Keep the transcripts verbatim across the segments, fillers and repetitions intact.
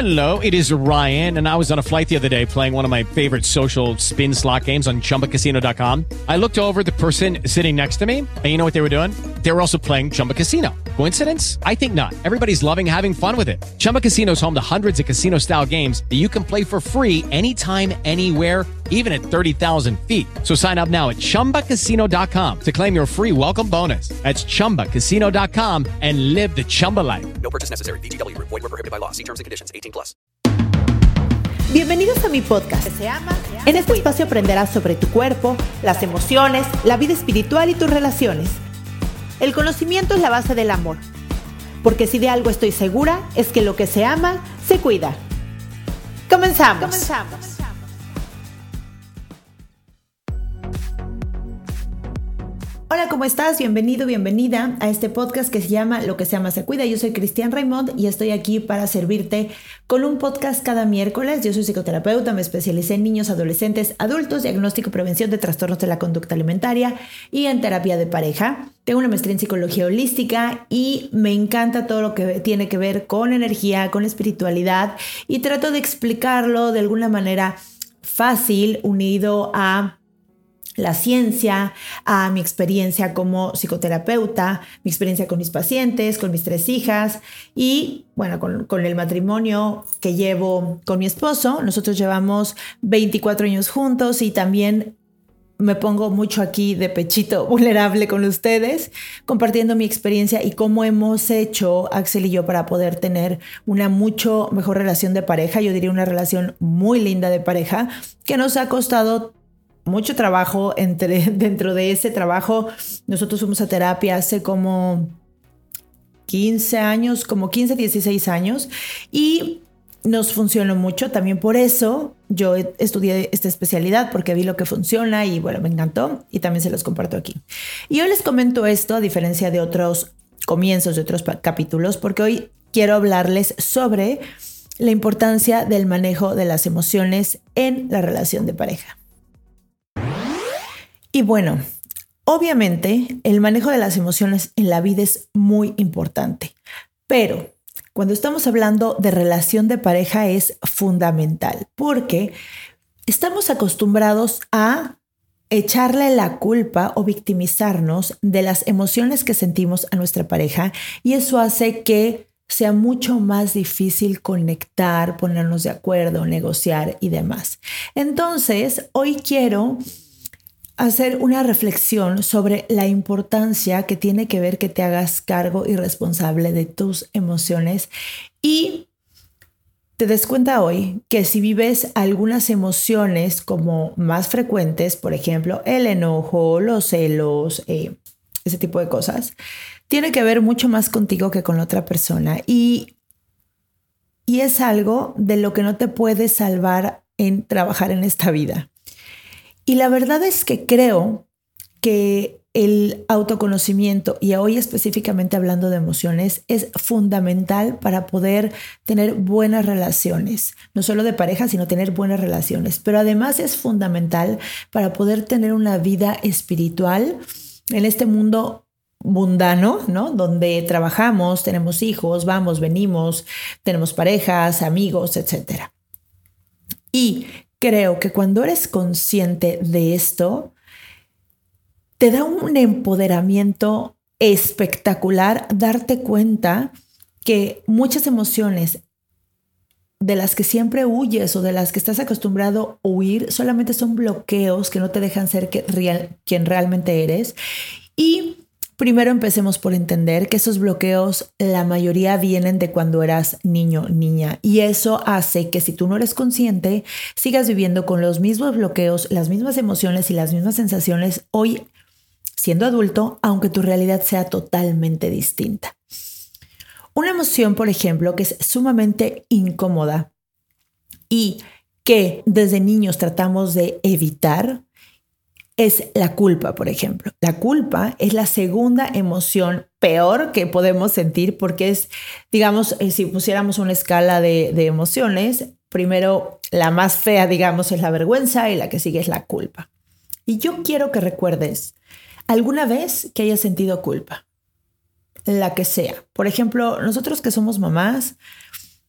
Hello, it is Ryan, and I was on a flight the other day playing one of my favorite social spin slot games on chumba casino dot com. I looked over at the person sitting next to me, and you know what they were doing? They were also playing Chumba Casino. Coincidence? I think not. Everybody's loving having fun with it. Chumba Casino is home to hundreds of casino-style games that you can play for free anytime, anywhere, even at thirty thousand feet. So sign up now at chumba casino dot com to claim your free welcome bonus. That's chumba casino dot com and live the Chumba life. No purchase necessary. V G W. Void where prohibited by law. See terms and conditions. eighteen plus. Bienvenidos a mi podcast. Se ama, se ama. En este espacio aprenderás sobre tu cuerpo, las emociones, la vida espiritual y tus relaciones. El conocimiento es la base del amor. Porque si de algo estoy segura, es que lo que se ama, se cuida. Comenzamos. Comenzamos. Hola, ¿cómo estás? Bienvenido, bienvenida a este podcast que se llama Lo que se ama se cuida. Yo soy Cristian Raimond y estoy aquí para servirte con un podcast cada miércoles. Yo soy psicoterapeuta, me especialicé en niños, adolescentes, adultos, diagnóstico y prevención de trastornos de la conducta alimentaria y en terapia de pareja. Tengo una maestría en psicología holística y me encanta todo lo que tiene que ver con energía, con espiritualidad y trato de explicarlo de alguna manera fácil, unido a la ciencia, a mi experiencia como psicoterapeuta, mi experiencia con mis pacientes, con mis tres hijas y, bueno, con, con el matrimonio que llevo con mi esposo. Nosotros llevamos veinticuatro años juntos y también me pongo mucho aquí de pechito vulnerable con ustedes, compartiendo mi experiencia y cómo hemos hecho Axel y yo para poder tener una mucho mejor relación de pareja. Yo diría una relación muy linda de pareja que nos ha costado mucho trabajo. Entre, dentro de ese trabajo, nosotros fuimos a terapia hace como quince años, como quince, dieciséis años y nos funcionó mucho. También por eso yo estudié esta especialidad, porque vi lo que funciona y bueno, me encantó y también se los comparto aquí. Y hoy les comento esto a diferencia de otros comienzos, de otros capítulos, porque hoy quiero hablarles sobre la importancia del manejo de las emociones en la relación de pareja. Y bueno, obviamente el manejo de las emociones en la vida es muy importante, pero cuando estamos hablando de relación de pareja es fundamental porque estamos acostumbrados a echarle la culpa o victimizarnos de las emociones que sentimos a nuestra pareja y eso hace que sea mucho más difícil conectar, ponernos de acuerdo, negociar y demás. Entonces, hoy quiero hacer una reflexión sobre la importancia que tiene que ver que te hagas cargo y responsable de tus emociones y te des cuenta hoy que si vives algunas emociones como más frecuentes, por ejemplo, el enojo, los celos, eh, ese tipo de cosas, tiene que ver mucho más contigo que con la otra persona y, y es algo de lo que no te puedes salvar en trabajar en esta vida. Y la verdad es que creo que el autoconocimiento, y hoy específicamente hablando de emociones, es fundamental para poder tener buenas relaciones, no solo de pareja, sino tener buenas relaciones. Pero además es fundamental para poder tener una vida espiritual en este mundo mundano, ¿no? Donde trabajamos, tenemos hijos, vamos, venimos, tenemos parejas, amigos, etcétera. Y creo que cuando eres consciente de esto, te da un empoderamiento espectacular darte cuenta que muchas emociones de las que siempre huyes o de las que estás acostumbrado a huir solamente son bloqueos que no te dejan ser que real, quien realmente eres. Y primero empecemos por entender que esos bloqueos, la mayoría vienen de cuando eras niño, niña. Y eso hace que si tú no eres consciente, sigas viviendo con los mismos bloqueos, las mismas emociones y las mismas sensaciones hoy siendo adulto, aunque tu realidad sea totalmente distinta. Una emoción, por ejemplo, que es sumamente incómoda y que desde niños tratamos de evitar, es la culpa, por ejemplo. La culpa es la segunda emoción peor que podemos sentir porque es, digamos, eh, si pusiéramos una escala de, de emociones, primero la más fea, digamos, es la vergüenza y la que sigue es la culpa. Y yo quiero que recuerdes alguna vez que hayas sentido culpa, la que sea. Por ejemplo, nosotros que somos mamás,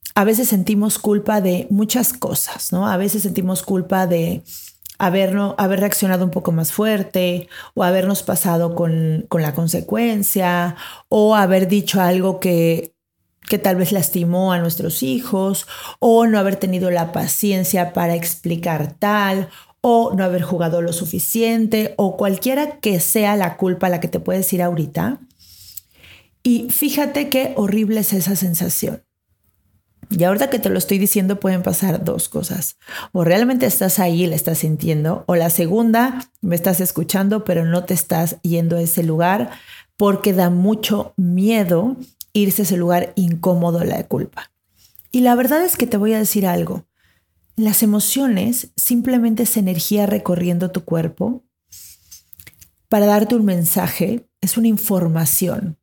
a veces sentimos culpa de muchas cosas, ¿no? A veces sentimos culpa de habernos, haber reaccionado un poco más fuerte o habernos pasado con, con la consecuencia o haber dicho algo que, que tal vez lastimó a nuestros hijos o no haber tenido la paciencia para explicar tal o no haber jugado lo suficiente o cualquiera que sea la culpa a la que te puedes ir ahorita. Y fíjate qué horrible es esa sensación. Y ahorita que te lo estoy diciendo pueden pasar dos cosas. O realmente estás ahí y la estás sintiendo. O la segunda, me estás escuchando pero no te estás yendo a ese lugar porque da mucho miedo irse a ese lugar incómodo, la culpa. Y la verdad es que te voy a decir algo. Las emociones simplemente es energía recorriendo tu cuerpo para darte un mensaje. Es una información.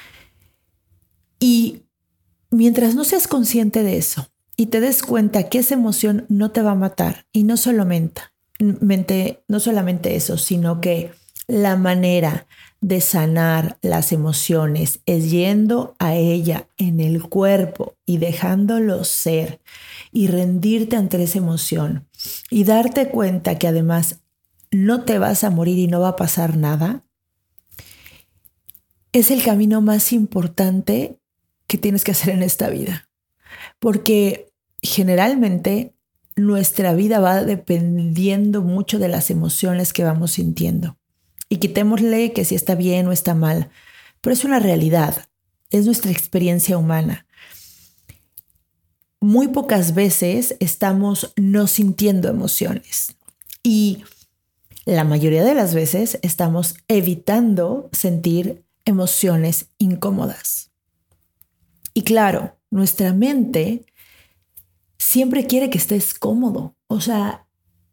Y mientras no seas consciente de eso y te des cuenta que esa emoción no te va a matar y no solamente, no solamente eso, sino que la manera de sanar las emociones es yendo a ella en el cuerpo y dejándolo ser y rendirte ante esa emoción y darte cuenta que además no te vas a morir y no va a pasar nada, es el camino más importante que tienes que hacer en esta vida. Porque generalmente nuestra vida va dependiendo mucho de las emociones que vamos sintiendo. Y quitémosle que si está bien o está mal, pero es una realidad, es nuestra experiencia humana. Muy pocas veces estamos no sintiendo emociones y la mayoría de las veces estamos evitando sentir emociones incómodas. Y claro, nuestra mente siempre quiere que estés cómodo. O sea,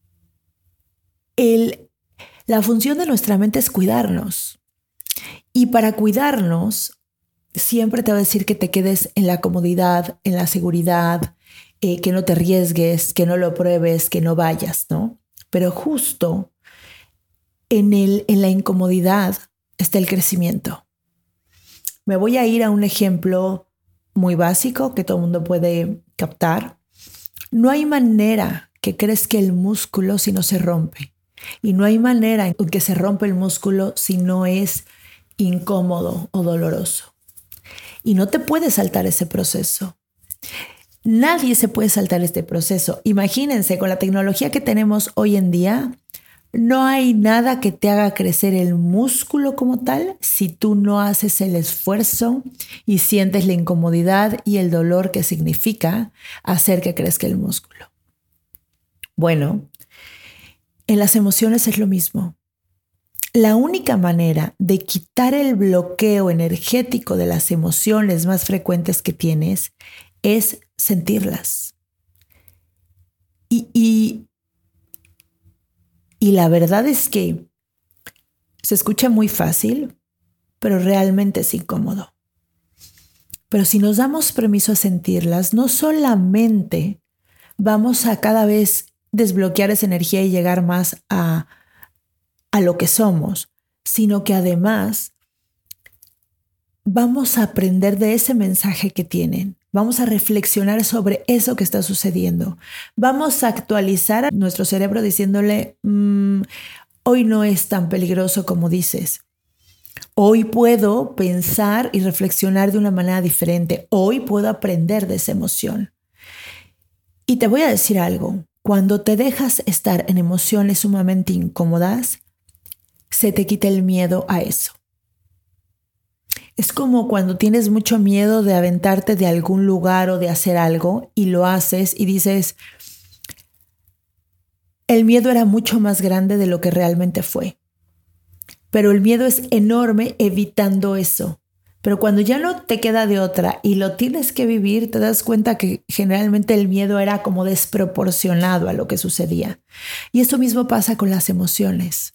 el, la función de nuestra mente es cuidarnos. Y para cuidarnos, siempre te va a decir que te quedes en la comodidad, en la seguridad, eh, que no te arriesgues, que no lo pruebes, que no vayas, ¿no? Pero justo en, el, en la incomodidad está el crecimiento. Me voy a ir a un ejemplo muy básico que todo el mundo puede captar. No hay manera que crezca el músculo si no se rompe. Y no hay manera en que se rompa el músculo si no es incómodo o doloroso. Y no te puedes saltar ese proceso. Nadie se puede saltar este proceso. Imagínense, con la tecnología que tenemos hoy en día, no hay nada que te haga crecer el músculo como tal si tú no haces el esfuerzo y sientes la incomodidad y el dolor que significa hacer que crezca el músculo. Bueno, en las emociones es lo mismo. La única manera de quitar el bloqueo energético de las emociones más frecuentes que tienes es sentirlas. Y, y Y la verdad es que se escucha muy fácil, pero realmente es incómodo. Pero si nos damos permiso a sentirlas, no solamente vamos a cada vez desbloquear esa energía y llegar más a, a lo que somos, sino que además vamos a aprender de ese mensaje que tienen. Vamos a reflexionar sobre eso que está sucediendo. Vamos a actualizar a nuestro cerebro diciéndole, mmm, hoy no es tan peligroso como dices. Hoy puedo pensar y reflexionar de una manera diferente. Hoy puedo aprender de esa emoción. Y te voy a decir algo. Cuando te dejas estar en emociones sumamente incómodas, se te quita el miedo a eso. Es como cuando tienes mucho miedo de aventarte de algún lugar o de hacer algo y lo haces y dices, el miedo era mucho más grande de lo que realmente fue. Pero el miedo es enorme evitando eso. Pero cuando ya no te queda de otra y lo tienes que vivir, te das cuenta que generalmente el miedo era como desproporcionado a lo que sucedía. Y eso mismo pasa con las emociones.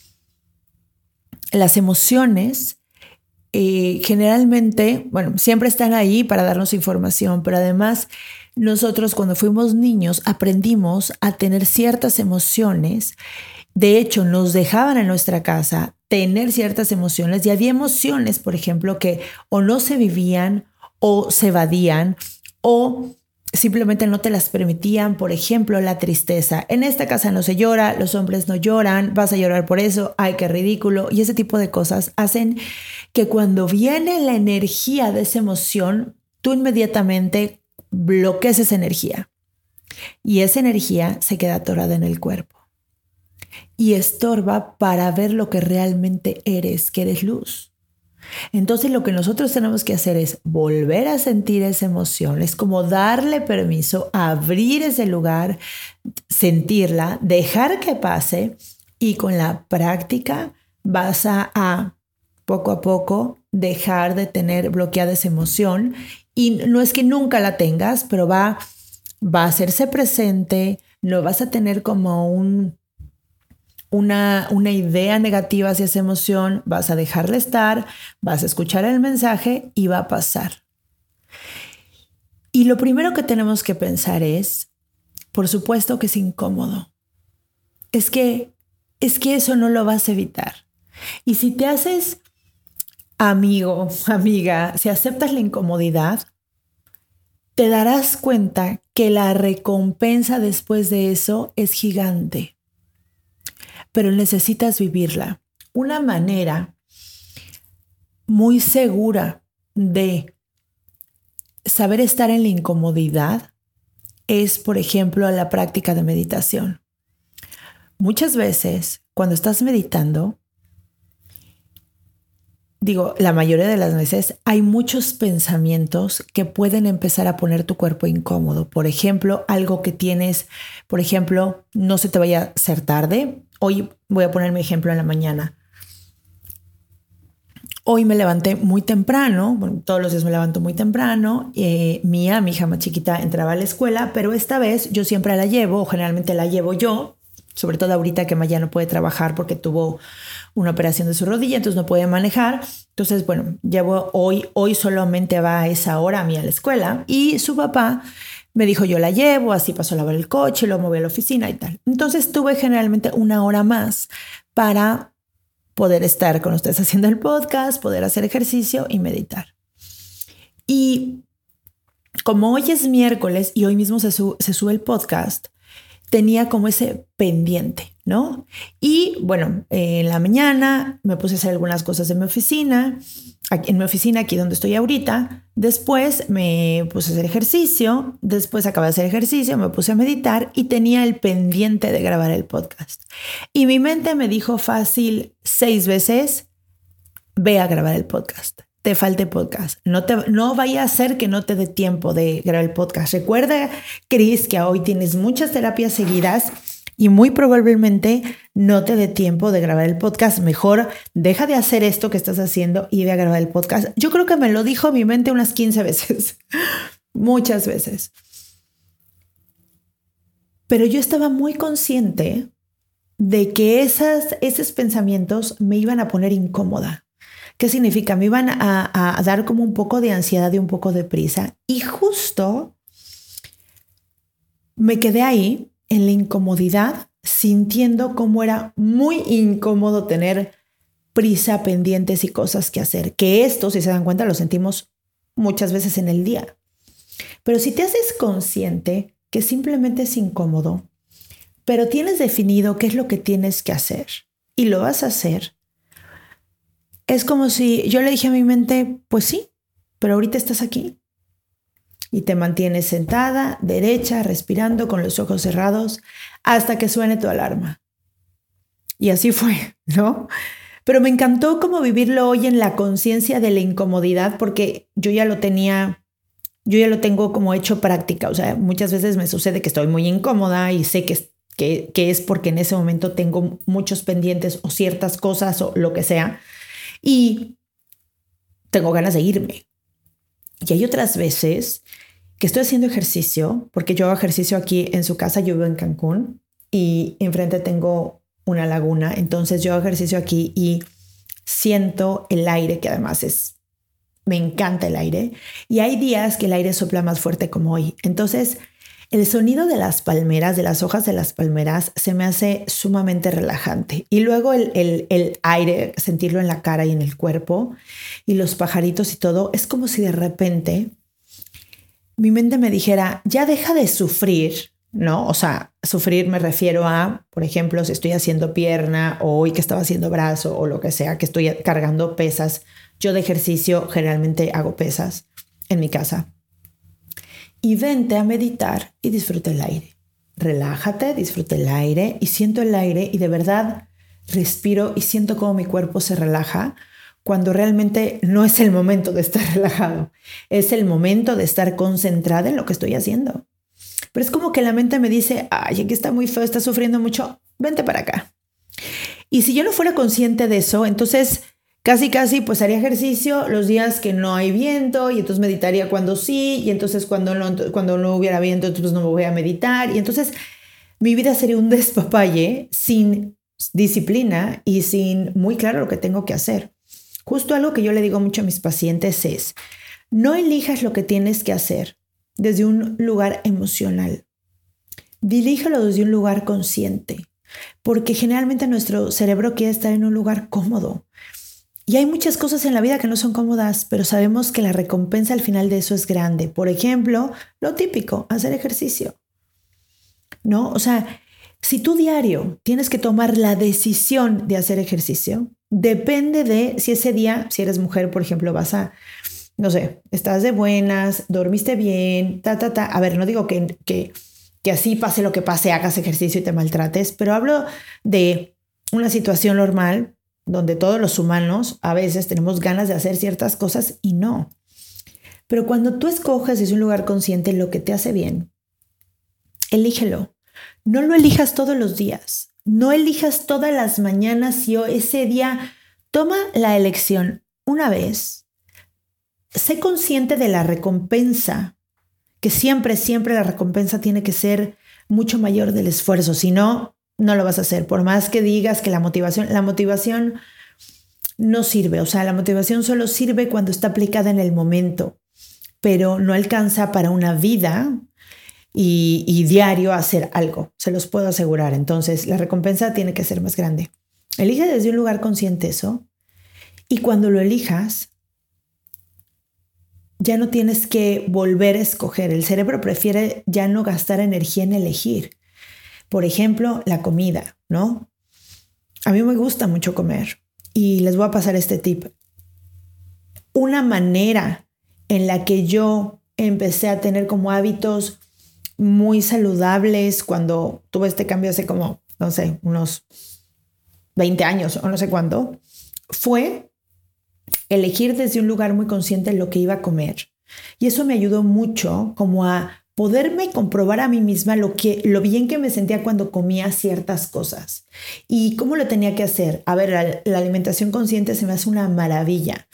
Las emociones Eh, generalmente, bueno, siempre están ahí para darnos información, pero además nosotros cuando fuimos niños aprendimos a tener ciertas emociones. De hecho, nos dejaban en nuestra casa tener ciertas emociones y había emociones, por ejemplo, que o no se vivían o se evadían o simplemente no te las permitían. Por ejemplo, la tristeza. En esta casa no se llora, los hombres no lloran, vas a llorar por eso, ay, qué ridículo. Y ese tipo de cosas hacen que cuando viene la energía de esa emoción, tú inmediatamente bloquees esa energía. Y esa energía se queda atorada en el cuerpo. Y estorba para ver lo que realmente eres, que eres luz. Entonces lo que nosotros tenemos que hacer es volver a sentir esa emoción, es como darle permiso, abrir ese lugar, sentirla, dejar que pase y con la práctica vas a, a poco a poco dejar de tener bloqueada esa emoción y no es que nunca la tengas, pero va, va a hacerse presente, no vas a tener como un... Una, una idea negativa hacia esa emoción, vas a dejarla estar, vas a escuchar el mensaje y va a pasar. Y lo primero que tenemos que pensar es, por supuesto que es incómodo. Es que, es que eso no lo vas a evitar. Y si te haces amigo, amiga, si aceptas la incomodidad, te darás cuenta que la recompensa después de eso es gigante. Pero necesitas vivirla. Una manera muy segura de saber estar en la incomodidad es, por ejemplo, la práctica de meditación. Muchas veces, cuando estás meditando, digo, la mayoría de las veces, hay muchos pensamientos que pueden empezar a poner tu cuerpo incómodo. Por ejemplo, algo que tienes, por ejemplo, no se te vaya a hacer tarde. Hoy voy a poner mi ejemplo en la mañana. Hoy me levanté muy temprano, bueno, todos los días me levanto muy temprano. Eh, Mía, mi hija más chiquita, entraba a la escuela, pero esta vez yo siempre la llevo, o generalmente la llevo yo, sobre todo ahorita que Maya no puede trabajar porque tuvo una operación de su rodilla, entonces no puede manejar. Entonces, bueno, llevo hoy, hoy solamente va a esa hora a mí a la escuela y su papá me dijo yo la llevo, así pasó a lavar el coche, lo moví a la oficina y tal. Entonces tuve generalmente una hora más para poder estar con ustedes haciendo el podcast, poder hacer ejercicio y meditar. Y como hoy es miércoles y hoy mismo se, su- se sube el podcast, tenía como ese pendiente, ¿no? Y bueno, eh, en la mañana me puse a hacer algunas cosas en mi oficina, aquí, en mi oficina, aquí donde estoy ahorita. Después me puse a hacer ejercicio, después acabé de hacer ejercicio, me puse a meditar y tenía el pendiente de grabar el podcast. Y mi mente me dijo fácil seis veces, ve a grabar el podcast. Te falte podcast. No, te, no vaya a ser que no te dé tiempo de grabar el podcast. Recuerda, Cris, que hoy tienes muchas terapias seguidas y muy probablemente no te dé tiempo de grabar el podcast. Mejor deja de hacer esto que estás haciendo y ve a grabar el podcast. Yo creo que me lo dijo mi mente unas quince veces. Muchas veces. Pero yo estaba muy consciente de que esas, esos pensamientos me iban a poner incómoda. ¿Qué significa? Me iban a, a dar como un poco de ansiedad y un poco de prisa. Y justo me quedé ahí en la incomodidad, sintiendo cómo era muy incómodo tener prisa, pendientes y cosas que hacer. Que esto, si se dan cuenta, lo sentimos muchas veces en el día. Pero si te haces consciente que simplemente es incómodo, pero tienes definido qué es lo que tienes que hacer y lo vas a hacer, es como si yo le dije a mi mente, pues sí, pero ahorita estás aquí. Y te mantienes sentada, derecha, respirando con los ojos cerrados hasta que suene tu alarma. Y así fue, ¿no? Pero me encantó como vivirlo hoy en la conciencia de la incomodidad porque yo ya lo tenía, yo ya lo tengo como hecho práctica. O sea, muchas veces me sucede que estoy muy incómoda y sé que, que, que es porque en ese momento tengo muchos pendientes o ciertas cosas o lo que sea. Y tengo ganas de irme. Y hay otras veces que estoy haciendo ejercicio, porque yo hago ejercicio aquí en su casa, yo vivo en Cancún y enfrente tengo una laguna, entonces yo hago ejercicio aquí y siento el aire, que además es, me encanta el aire, y hay días que el aire sopla más fuerte como hoy. Entonces el sonido de las palmeras, de las hojas de las palmeras, se me hace sumamente relajante. Y luego el, el, el aire, sentirlo en la cara y en el cuerpo, y los pajaritos y todo, es como si de repente mi mente me dijera, ya deja de sufrir, ¿no? O sea, sufrir me refiero a, por ejemplo, si estoy haciendo pierna o hoy que estaba haciendo brazo o lo que sea, que estoy cargando pesas. Yo de ejercicio generalmente hago pesas en mi casa. Y vente a meditar y disfruta el aire. Relájate, disfruta el aire y siento el aire y de verdad respiro y siento cómo mi cuerpo se relaja cuando realmente no es el momento de estar relajado. Es el momento de estar concentrada en lo que estoy haciendo. Pero es como que la mente me dice, ay, aquí está muy feo, está sufriendo mucho, vente para acá. Y si yo no fuera consciente de eso, entonces casi casi pues haría ejercicio los días que no hay viento y entonces meditaría cuando sí y entonces cuando no, cuando no hubiera viento entonces no me voy a meditar y entonces mi vida sería un despapalle sin disciplina y sin muy claro lo que tengo que hacer. Justo algo que yo le digo mucho a mis pacientes es, no elijas lo que tienes que hacer desde un lugar emocional. Diríjalo desde un lugar consciente, porque generalmente nuestro cerebro quiere estar en un lugar cómodo. Y hay muchas cosas en la vida que no son cómodas, pero sabemos que la recompensa al final de eso es grande. Por ejemplo, lo típico, hacer ejercicio. ¿No? O sea, si tú diario tienes que tomar la decisión de hacer ejercicio, depende de si ese día, si eres mujer, por ejemplo, vas a, no sé, estás de buenas, dormiste bien, ta, ta, ta. A ver, no digo que, que, que así pase lo que pase, hagas ejercicio y te maltrates, pero hablo de una situación normal donde todos los humanos a veces tenemos ganas de hacer ciertas cosas y no. Pero cuando tú escoges desde un lugar consciente lo que te hace bien, elígelo. No lo elijas todos los días. No elijas todas las mañanas y ese día toma la elección una vez. Sé consciente de la recompensa, que siempre, siempre la recompensa tiene que ser mucho mayor del esfuerzo. Si no, no lo vas a hacer. Por más que digas que la motivación, la motivación no sirve. O sea, la motivación solo sirve cuando está aplicada en el momento, pero no alcanza para una vida y, y diario hacer algo. Se los puedo asegurar. Entonces, la recompensa tiene que ser más grande. Elige desde un lugar consciente eso y cuando lo elijas, ya no tienes que volver a escoger. El cerebro prefiere ya no gastar energía en elegir. Por ejemplo, la comida, ¿no? A mí me gusta mucho comer y les voy a pasar este tip. Una manera en la que yo empecé a tener como hábitos muy saludables cuando tuve este cambio hace como, no sé, unos veinte años o no sé cuánto, fue elegir desde un lugar muy consciente lo que iba a comer. Y eso me ayudó mucho como a poderme comprobar a mí misma lo, que, lo bien que me sentía cuando comía ciertas cosas. ¿Y cómo lo tenía que hacer? A ver, la, la alimentación consciente se me hace una maravilla.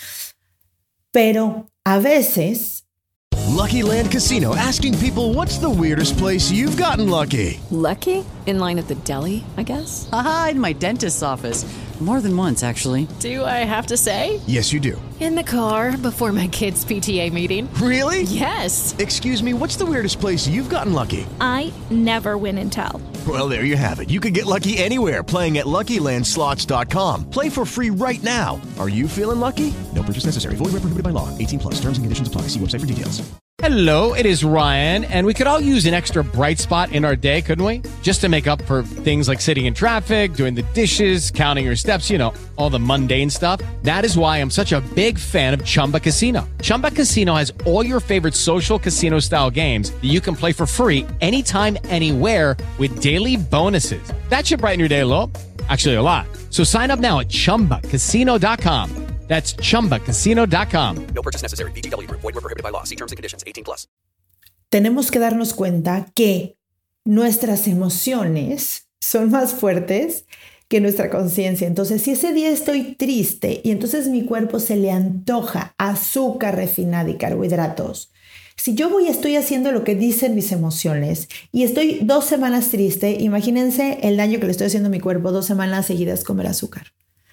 Pero a veces... Lucky Land Casino, asking people, what's the weirdest place you've gotten lucky? Lucky? In line at the deli, I guess? Aha, in my dentist's office. More than once, actually. Do I have to say? Yes, you do. In the car before my kids' P T A meeting. Really? Yes. Excuse me, what's the weirdest place you've gotten lucky? I never win and tell. Well, there you have it. You can get lucky anywhere, playing at Lucky Land Slots dot com. Play for free right now. Are you feeling lucky? No purchase necessary. Void where prohibited by law. eighteen plus. Terms and conditions apply. See website for details. Hello, it is Ryan, and we could all use an extra bright spot in our day, couldn't we? Just to make up for things like sitting in traffic, doing the dishes, counting your steps, you know, all the mundane stuff. That is why I'm such a big fan of Chumba Casino. Chumba Casino has all your favorite social casino-style games that you can play for free anytime, anywhere with daily bonuses. That should brighten your day a little. Actually, a lot. So sign up now at chumba casino dot com. That's chumba casino dot com. No purchase necessary. V G W Group. Void where prohibited by law. See terms and conditions. eighteen plus. Tenemos que darnos cuenta que nuestras emociones son más fuertes que nuestra conciencia. Entonces, si ese día estoy triste y entonces mi cuerpo se le antoja azúcar refinada y carbohidratos, si yo voy y estoy haciendo lo que dicen mis emociones y estoy dos semanas triste, imagínense el daño que le estoy haciendo a mi cuerpo dos semanas seguidas comer azúcar.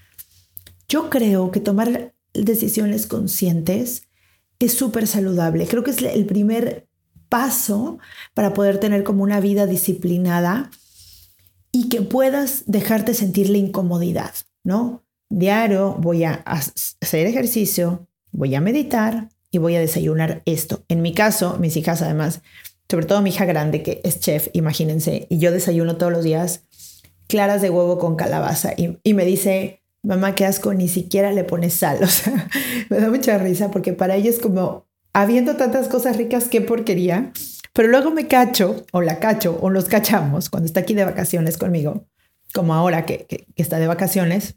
Yo creo que tomar decisiones conscientes es súper saludable. Creo que es el primer paso para poder tener como una vida disciplinada y que puedas dejarte sentir la incomodidad, ¿no? Diario voy a hacer ejercicio, voy a meditar y voy a desayunar esto. En mi caso, mis hijas además, sobre todo mi hija grande que es chef, imagínense, y yo desayuno todos los días claras de huevo con calabaza y, y me dice, mamá, qué asco, ni siquiera le pones sal. O sea, me da mucha risa porque para ella es como, habiendo tantas cosas ricas, qué porquería. Pero luego me cacho, o la cacho, o los cachamos cuando está aquí de vacaciones conmigo, como ahora que, que, que está de vacaciones,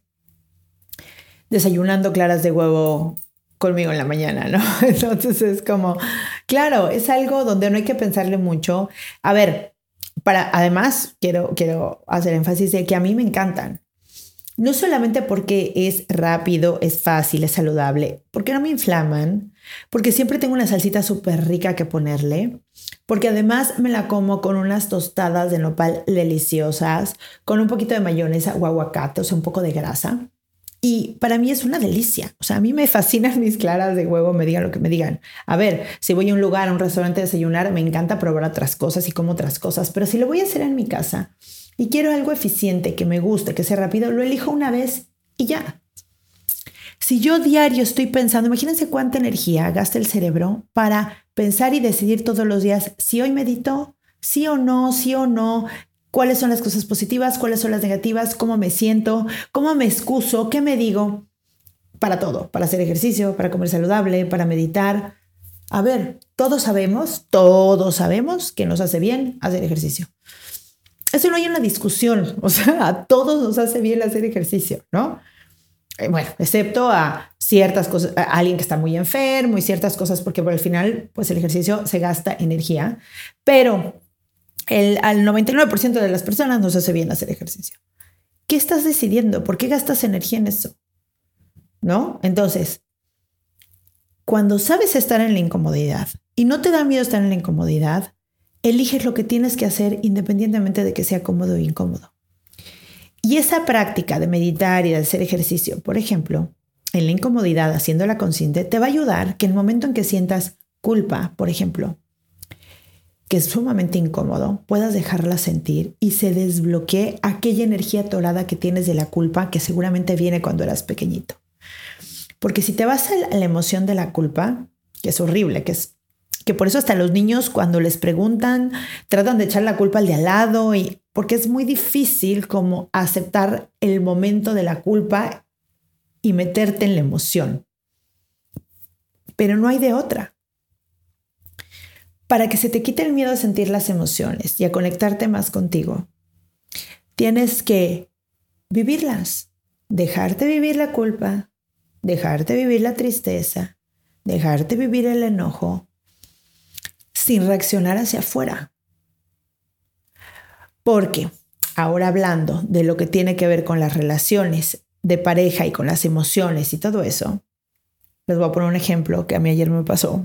desayunando claras de huevo conmigo en la mañana, ¿no? Entonces es como, claro, es algo donde no hay que pensarle mucho. A ver, para, además quiero, quiero hacer énfasis de que a mí me encantan. No solamente porque es rápido, es fácil, es saludable, porque no me inflaman, porque siempre tengo una salsita súper rica que ponerle, porque además me la como con unas tostadas de nopal deliciosas, con un poquito de mayonesa o aguacate, o sea, un poco de grasa. Y para mí es una delicia. O sea, a mí me fascinan mis claras de huevo, me digan lo que me digan. A ver, si voy a un lugar, a un restaurante a desayunar, me encanta probar otras cosas y como otras cosas, pero si lo voy a hacer en mi casa y quiero algo eficiente, que me guste, que sea rápido, lo elijo una vez y ya. Si yo diario estoy pensando, imagínense cuánta energía gasta el cerebro para pensar y decidir todos los días si hoy medito, sí o no, sí o no, cuáles son las cosas positivas, cuáles son las negativas, cómo me siento, cómo me excuso, qué me digo, para todo, para hacer ejercicio, para comer saludable, para meditar. A ver, todos sabemos, todos sabemos que nos hace bien hacer ejercicio. Eso no hay una discusión, o sea, a todos nos hace bien hacer ejercicio, ¿no? Eh, bueno, excepto a ciertas cosas, a alguien que está muy enfermo y ciertas cosas, porque por el final, pues el ejercicio se gasta energía, pero el, al noventa y nueve por ciento de las personas nos hace bien hacer ejercicio. ¿Qué estás decidiendo? ¿Por qué gastas energía en eso? ¿No? Entonces, cuando sabes estar en la incomodidad y no te da miedo estar en la incomodidad, eliges lo que tienes que hacer independientemente de que sea cómodo o incómodo. Y esa práctica de meditar y de hacer ejercicio, por ejemplo, en la incomodidad, haciéndola consciente, te va a ayudar que el momento en que sientas culpa, por ejemplo, que es sumamente incómodo, puedas dejarla sentir y se desbloquee aquella energía atorada que tienes de la culpa que seguramente viene cuando eras pequeñito. Porque si te vas a la emoción de la culpa, que es horrible, que es que por eso hasta los niños cuando les preguntan tratan de echar la culpa al de al lado y porque es muy difícil como aceptar el momento de la culpa y meterte en la emoción. Pero no hay de otra. Para que se te quite el miedo a sentir las emociones y a conectarte más contigo, tienes que vivirlas, dejarte vivir la culpa, dejarte vivir la tristeza, dejarte vivir el enojo, sin reaccionar hacia afuera. Porque ahora hablando de lo que tiene que ver con las relaciones de pareja y con las emociones y todo eso, les voy a poner un ejemplo que a mí ayer me pasó.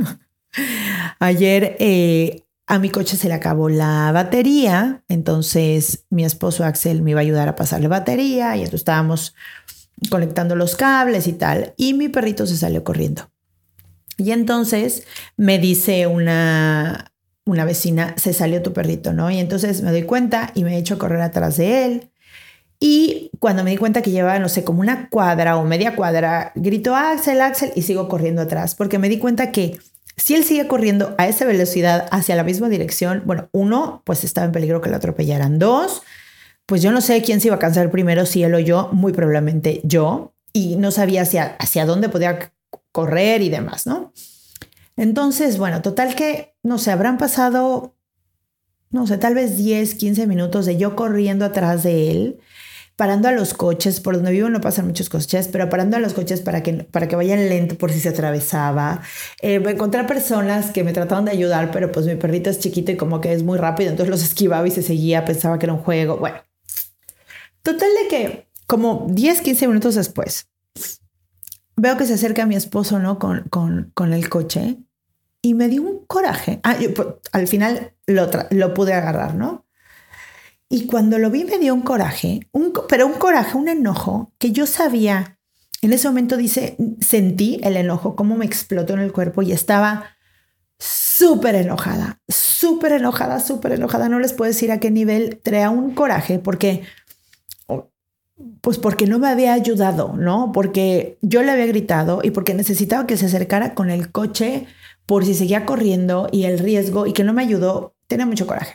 Ayer eh, a mi coche se le acabó la batería, entonces mi esposo Axel me iba a ayudar a pasarle batería y entonces estábamos conectando los cables y tal, y mi perrito se salió corriendo. Y entonces me dice una, una vecina, se salió tu perrito, ¿no? Y entonces me doy cuenta y me echo a correr atrás de él. Y cuando me di cuenta que llevaba, no sé, como una cuadra o media cuadra, grito Axel, Axel, y sigo corriendo atrás, porque me di cuenta que si él sigue corriendo a esa velocidad hacia la misma dirección, bueno, uno, pues estaba en peligro que lo atropellaran. Dos, pues yo no sé quién se iba a cansar primero, si él o yo, muy probablemente yo, y no sabía hacia, hacia dónde podía correr y demás, ¿no? Entonces, bueno, total que, no sé, habrán pasado, no sé, tal vez diez, quince minutos de yo corriendo atrás de él, parando a los coches, por donde vivo no pasan muchos coches, pero parando a los coches para que, para que vayan lento por si se atravesaba. Eh, encontré personas que me trataban de ayudar, pero pues mi perrito es chiquito y como que es muy rápido, entonces los esquivaba y se seguía, pensaba que era un juego. Bueno, total de que como diez, quince minutos después, veo que se acerca mi esposo, ¿no? Con, con, con el coche y me dio un coraje. Ah, yo, pues, al final lo, lo pude agarrar, ¿no? Y cuando lo vi me dio un coraje, un, pero un coraje, un enojo que yo sabía. En ese momento dice, sentí el enojo, cómo me explotó en el cuerpo y estaba súper enojada, súper enojada, súper enojada. No les puedo decir a qué nivel traía un coraje porque pues porque no me había ayudado, ¿no? Porque yo le había gritado y porque necesitaba que se acercara con el coche por si seguía corriendo y el riesgo y que no me ayudó. Tenía mucho coraje.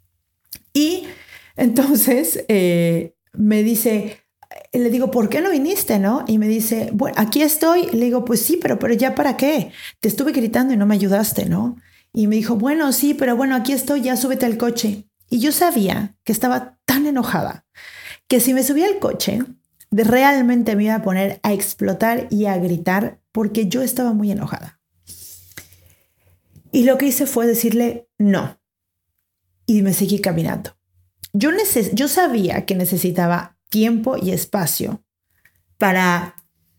Y entonces eh, me dice, le digo, ¿por qué no viniste, no? Y me dice, bueno, aquí estoy. Le digo, pues sí, pero, pero ¿ya para qué? Te estuve gritando y no me ayudaste, ¿no? Y me dijo, bueno, sí, pero bueno, aquí estoy, ya súbete al coche. Y yo sabía que estaba tan enojada que si me subía al coche, de realmente me iba a poner a explotar y a gritar porque yo estaba muy enojada. Y lo que hice fue decirle no. Y me seguí caminando. Yo, neces- yo sabía que necesitaba tiempo y espacio para,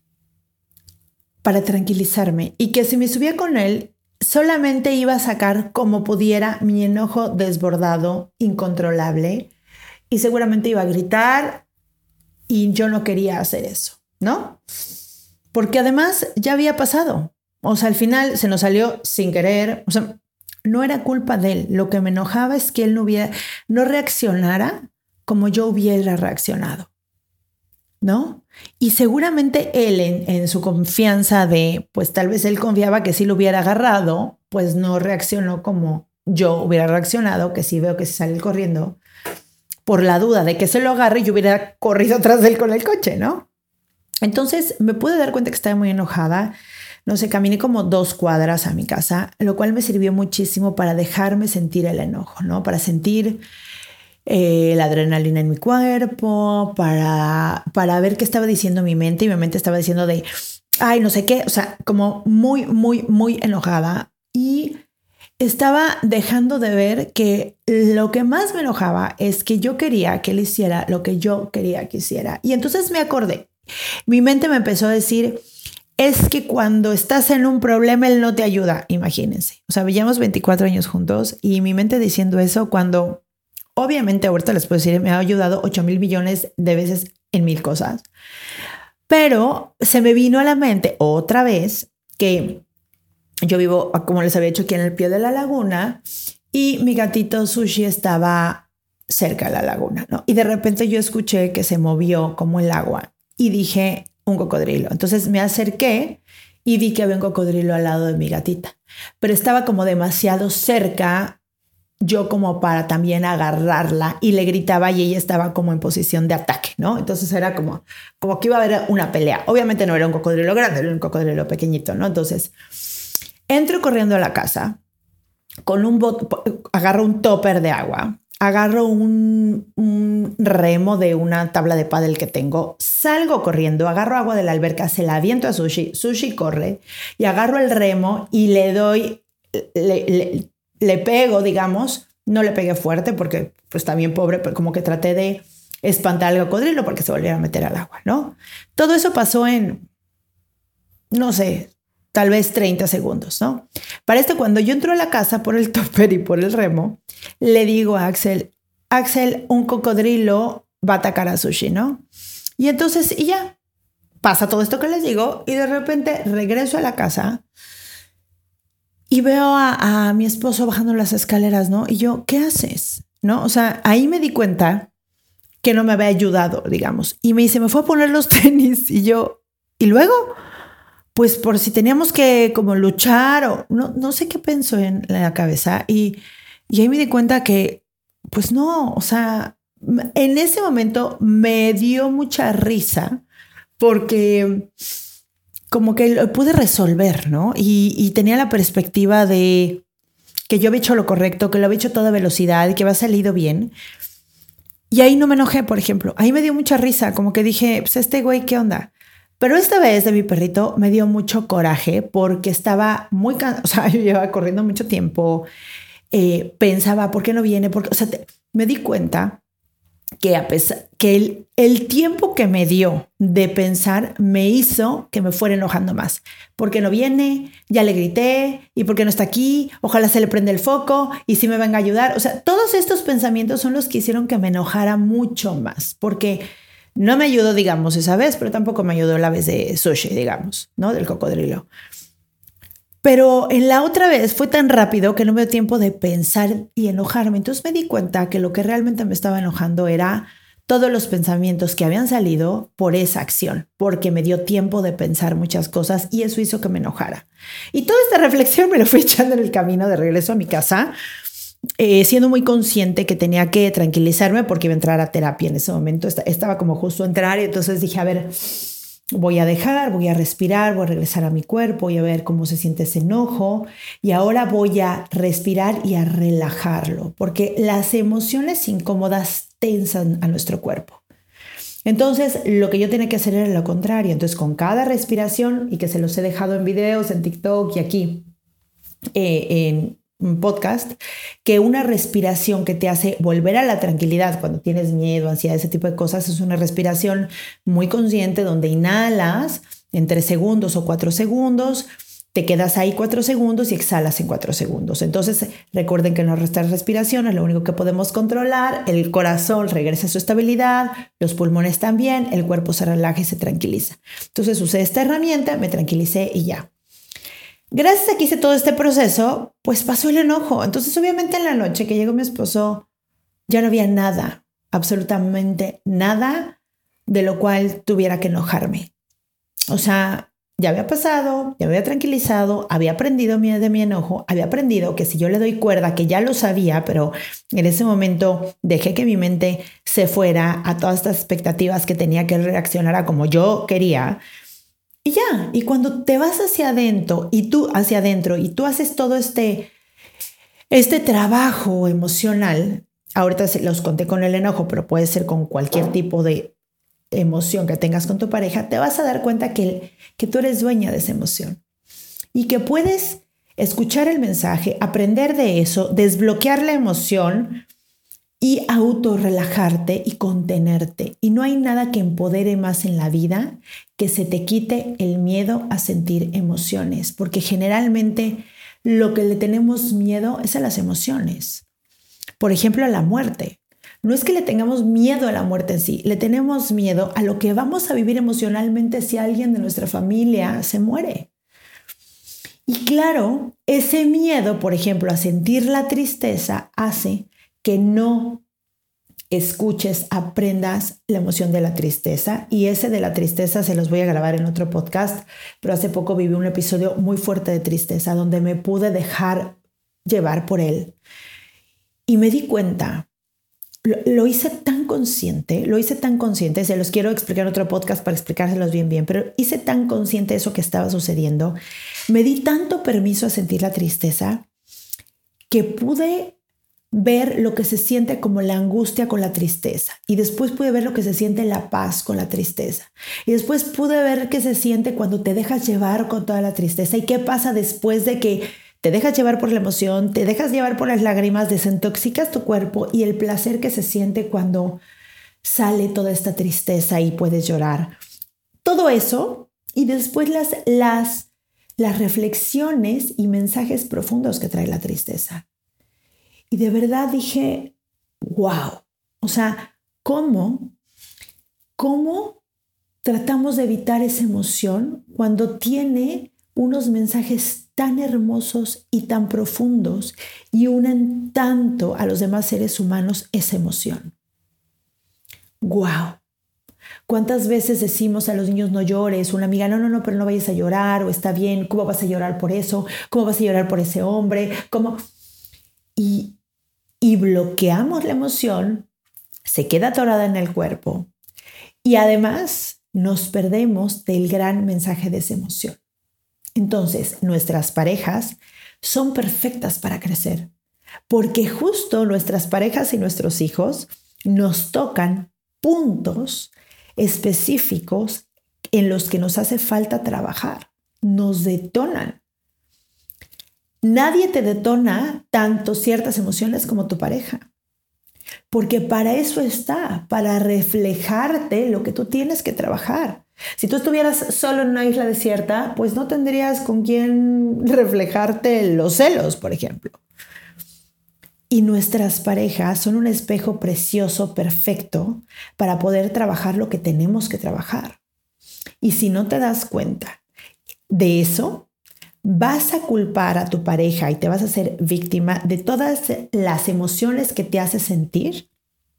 para tranquilizarme y que si me subía con él, solamente iba a sacar como pudiera mi enojo desbordado, incontrolable, y seguramente iba a gritar y yo no quería hacer eso, ¿no? Porque además ya había pasado. O sea, al final se nos salió sin querer. O sea, no era culpa de él. Lo que me enojaba es que él no hubiera, no reaccionara como yo hubiera reaccionado, ¿no? Y seguramente él en, en su confianza de, pues tal vez él confiaba que si lo hubiera agarrado, pues no reaccionó como yo hubiera reaccionado, que si veo que se sale corriendo, por la duda de que se lo agarre, yo hubiera corrido atrás de él con el coche, ¿no? Entonces me pude dar cuenta que estaba muy enojada. No sé, caminé como dos cuadras a mi casa, lo cual me sirvió muchísimo para dejarme sentir el enojo, ¿no? Para sentir eh, la adrenalina en mi cuerpo, para, para ver qué estaba diciendo mi mente. Y mi mente estaba diciendo de, ay, no sé qué, o sea, como muy, muy, muy enojada. Y estaba dejando de ver que lo que más me enojaba es que yo quería que él hiciera lo que yo quería que hiciera. Y entonces me acordé. Mi mente me empezó a decir, es que cuando estás en un problema, él no te ayuda. Imagínense. O sea, llevamos veinticuatro años juntos y mi mente diciendo eso cuando obviamente ahorita les puedo decir, me ha ayudado ocho mil millones de veces en mil cosas. Pero se me vino a la mente otra vez que yo vivo, como les había dicho, aquí en el pie de la laguna y mi gatito Sushi estaba cerca de la laguna, ¿no? Y de repente yo escuché que se movió como el agua y dije, un cocodrilo. Entonces me acerqué y vi que había un cocodrilo al lado de mi gatita, pero estaba como demasiado cerca yo como para también agarrarla y le gritaba y ella estaba como en posición de ataque, ¿no? Entonces era como, como que iba a haber una pelea. Obviamente no era un cocodrilo grande, era un cocodrilo pequeñito, ¿no? Entonces entro corriendo a la casa con un bot, agarro un topper de agua, agarro un, un remo de una tabla de pádel que tengo, salgo corriendo, agarro agua de la alberca, se la aviento a Sushi, Sushi corre y agarro el remo y le doy, le, le, le pego, digamos, no le pegué fuerte porque pues también pobre, pero como que traté de espantar al cocodrilo porque se volviera a meter al agua, ¿no? Todo eso pasó en, no sé, tal vez treinta segundos, ¿no? Para esto, cuando yo entro a la casa por el topper y por el remo, le digo a Axel, Axel, un cocodrilo va a atacar a Sushi, ¿no? Y entonces, y ya, pasa todo esto que les digo y de repente regreso a la casa y veo a, a mi esposo bajando las escaleras, ¿no? Y yo, ¿qué haces? ¿No? O sea, ahí me di cuenta que no me había ayudado, digamos. Y me dice, me fue a poner los tenis y yo, ¿y luego? Pues por si teníamos que como luchar o no, no sé qué pensó en la cabeza. Y, y ahí me di cuenta que, pues no, o sea, en ese momento me dio mucha risa porque como que lo pude resolver, ¿no? Y, y tenía la perspectiva de que yo había hecho lo correcto, que lo había hecho a toda velocidad y que había salido bien. Y ahí no me enojé, por ejemplo. Ahí me dio mucha risa, como que dije, pues este güey, ¿qué onda? Pero esta vez de mi perrito me dio mucho coraje porque estaba muy cansada, o sea, yo llevaba corriendo mucho tiempo, eh, pensaba, ¿por qué no viene? Porque, o sea, te, me di cuenta que a pesar que el, el tiempo que me dio de pensar me hizo que me fuera enojando más. ¿Por qué no viene? Ya le grité. ¿Y por qué no está aquí? Ojalá se le prenda el foco y si me venga a ayudar. O sea, todos estos pensamientos son los que hicieron que me enojara mucho más porque no me ayudó, digamos, esa vez, pero tampoco me ayudó la vez de Sushi, digamos, ¿no? Del cocodrilo. Pero en la otra vez fue tan rápido que no me dio tiempo de pensar y enojarme. Entonces me di cuenta que lo que realmente me estaba enojando era todos los pensamientos que habían salido por esa acción, porque me dio tiempo de pensar muchas cosas y eso hizo que me enojara. Y toda esta reflexión me lo fui echando en el camino de regreso a mi casa, eh, siendo muy consciente que tenía que tranquilizarme porque iba a entrar a terapia en ese momento. Estaba como justo a entrar y entonces dije, a ver, voy a dejar, voy a respirar, voy a regresar a mi cuerpo, voy a ver cómo se siente ese enojo y ahora voy a respirar y a relajarlo, porque las emociones incómodas tensan a nuestro cuerpo. Entonces, lo que yo tenía que hacer era lo contrario. Entonces, con cada respiración, y que se los he dejado en videos, en TikTok y aquí eh, en un podcast, que una respiración que te hace volver a la tranquilidad cuando tienes miedo, ansiedad, ese tipo de cosas, es una respiración muy consciente donde inhalas en tres segundos o cuatro segundos, te quedas ahí cuatro segundos y exhalas en cuatro segundos. Entonces, recuerden que nuestras respiraciones es lo único que podemos controlar. El corazón regresa a su estabilidad, los pulmones también, el cuerpo se relaja y se tranquiliza. Entonces, usé esta herramienta, me tranquilicé y ya. Gracias a que hice todo este proceso, pues pasó el enojo. Entonces, obviamente en la noche que llegó mi esposo, ya no había nada, absolutamente nada de lo cual tuviera que enojarme. O sea, ya había pasado, ya me había tranquilizado, había aprendido de mi enojo, había aprendido que si yo le doy cuerda, que ya lo sabía, pero en ese momento dejé que mi mente se fuera a todas estas expectativas que tenía que reaccionar a como yo quería. Y ya, y cuando te vas hacia adentro y tú hacia adentro y tú haces todo este, este trabajo emocional, ahorita los conté con el enojo, pero puede ser con cualquier tipo de emoción que tengas con tu pareja, te vas a dar cuenta que, que tú eres dueña de esa emoción y que puedes escuchar el mensaje, aprender de eso, desbloquear la emoción y autorrelajarte y contenerte. Y no hay nada que empodere más en la vida que se te quite el miedo a sentir emociones, porque generalmente lo que le tenemos miedo es a las emociones. Por ejemplo, a la muerte. No es que le tengamos miedo a la muerte en sí, le tenemos miedo a lo que vamos a vivir emocionalmente si alguien de nuestra familia se muere. Y claro, ese miedo, por ejemplo, a sentir la tristeza hace que no escuches, aprendas la emoción de la tristeza. Y ese de la tristeza se los voy a grabar en otro podcast, pero hace poco viví un episodio muy fuerte de tristeza donde me pude dejar llevar por él. Y me di cuenta, lo, lo hice tan consciente, lo hice tan consciente, se los quiero explicar en otro podcast para explicárselos bien bien, pero hice tan consciente eso que estaba sucediendo, me di tanto permiso a sentir la tristeza que pude ver lo que se siente como la angustia con la tristeza. Y después pude ver lo que se siente la paz con la tristeza. Y después pude ver qué se siente cuando te dejas llevar con toda la tristeza. Y qué pasa después de que te dejas llevar por la emoción, te dejas llevar por las lágrimas, desintoxicas tu cuerpo y el placer que se siente cuando sale toda esta tristeza y puedes llorar. Todo eso y después las, las, las reflexiones y mensajes profundos que trae la tristeza. Y de verdad dije, wow, o sea, ¿cómo, cómo tratamos de evitar esa emoción cuando tiene unos mensajes tan hermosos y tan profundos y unen tanto a los demás seres humanos esa emoción? Wow. ¿Cuántas veces decimos a los niños no llores? Una amiga, no, no, no, pero no vayas a llorar, o está bien, ¿cómo vas a llorar por eso? ¿Cómo vas a llorar por ese hombre? ¿Cómo? Y, y bloqueamos la emoción, se queda atorada en el cuerpo y además nos perdemos del gran mensaje de esa emoción. Entonces, nuestras parejas son perfectas para crecer, porque justo nuestras parejas y nuestros hijos nos tocan puntos específicos en los que nos hace falta trabajar, nos detonan. Nadie te detona tanto ciertas emociones como tu pareja, porque para eso está, para reflejarte lo que tú tienes que trabajar. Si tú estuvieras solo en una isla desierta, pues no tendrías con quién reflejarte los celos, por ejemplo. Y nuestras parejas son un espejo precioso, perfecto, para poder trabajar lo que tenemos que trabajar. Y si no te das cuenta de eso, vas a culpar a tu pareja y te vas a hacer víctima de todas las emociones que te hace sentir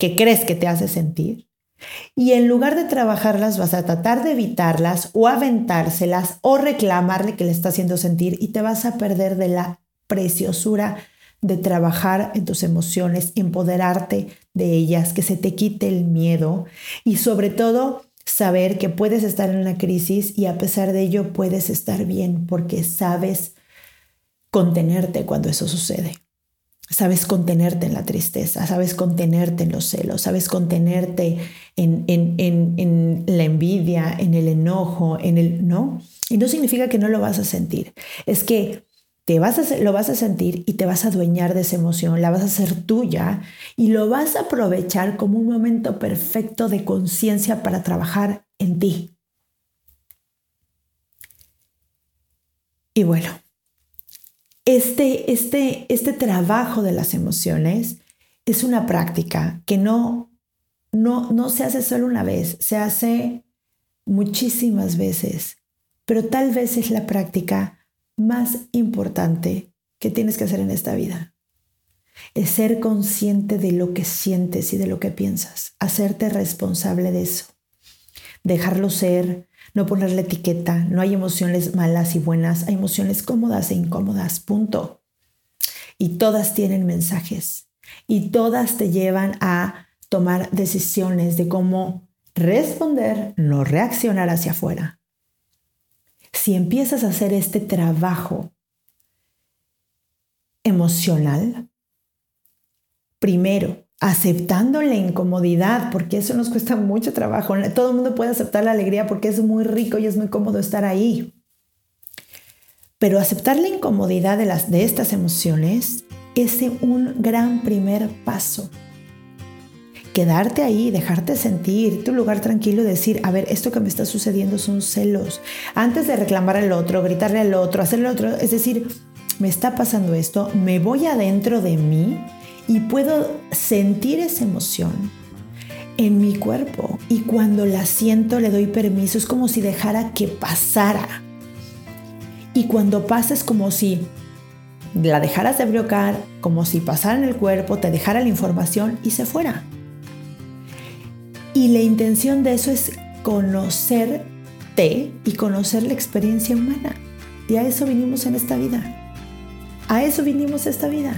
que crees que te hace sentir. Y en lugar de trabajarlas, vas a tratar de evitarlas o aventárselas o reclamarle que le está haciendo sentir y te vas a perder de la preciosura de trabajar en tus emociones, empoderarte de ellas, que se te quite el miedo y sobre todo saber que puedes estar en una crisis y a pesar de ello puedes estar bien porque sabes contenerte cuando eso sucede. Sabes contenerte en la tristeza, sabes contenerte en los celos, sabes contenerte en, en, en, en la envidia, en el enojo, en el no. Y no significa que no lo vas a sentir. Es que te vas a, lo vas a sentir y te vas a adueñar de esa emoción, la vas a hacer tuya y lo vas a aprovechar como un momento perfecto de conciencia para trabajar en ti. Y bueno, Este, este, este trabajo de las emociones es una práctica que no, no, no se hace solo una vez, se hace muchísimas veces, pero tal vez es la práctica más importante que tienes que hacer en esta vida. Es ser consciente de lo que sientes y de lo que piensas, hacerte responsable de eso, dejarlo ser. No ponerle etiqueta, no hay emociones malas y buenas, hay emociones cómodas e incómodas, punto. Y todas tienen mensajes y todas te llevan a tomar decisiones de cómo responder, no reaccionar hacia afuera. Si empiezas a hacer este trabajo emocional, primero, aceptando la incomodidad, porque eso nos cuesta mucho trabajo. Todo el mundo puede aceptar la alegría porque es muy rico y es muy cómodo estar ahí. Pero aceptar la incomodidad de, las, de estas emociones es un gran primer paso. Quedarte ahí, dejarte sentir, tu lugar tranquilo y decir, a ver, esto que me está sucediendo son celos. Antes de reclamar al otro, gritarle al otro, hacerle al otro, es decir, me está pasando esto, me voy adentro de mí y puedo sentir esa emoción en mi cuerpo. Y cuando la siento, le doy permiso. Es como si dejara que pasara. Y cuando pasa es como si la dejaras de bloquear, como si pasara en el cuerpo, te dejara la información y se fuera. Y la intención de eso es conocerte y conocer la experiencia humana. Y a eso vinimos en esta vida. A eso vinimos esta vida.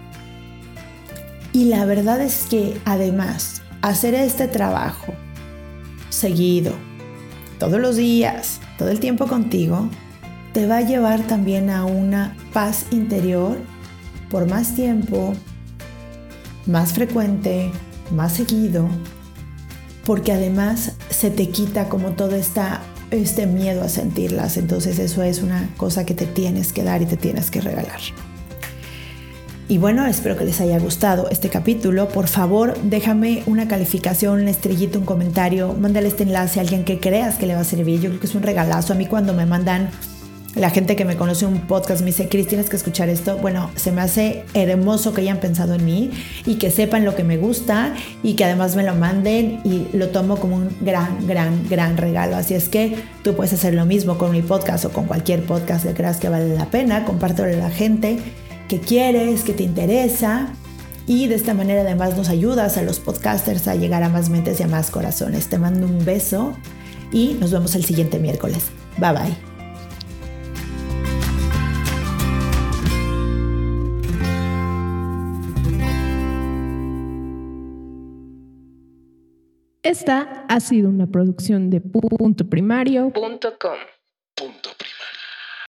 Y la verdad es que además hacer este trabajo seguido, todos los días, todo el tiempo contigo, te va a llevar también a una paz interior por más tiempo, más frecuente, más seguido, porque además se te quita como todo esta, este miedo a sentirlas. Entonces eso es una cosa que te tienes que dar y te tienes que regalar. Y bueno, espero que les haya gustado este capítulo. Por favor, déjame una calificación, una estrellita, un comentario. Mándale este enlace a alguien que creas que le va a servir. Yo creo que es un regalazo. A mí cuando me mandan, la gente que me conoce un podcast me dice, Cris, tienes que escuchar esto. Bueno, se me hace hermoso que hayan pensado en mí y que sepan lo que me gusta y que además me lo manden y lo tomo como un gran, gran, gran regalo. Así es que tú puedes hacer lo mismo con mi podcast o con cualquier podcast que creas que vale la pena. Compártelo a la gente que quieres, que te interesa y de esta manera además nos ayudas a los podcasters a llegar a más mentes y a más corazones. Te mando un beso y nos vemos el siguiente miércoles. Bye bye. Esta ha sido una producción de punto primario punto com.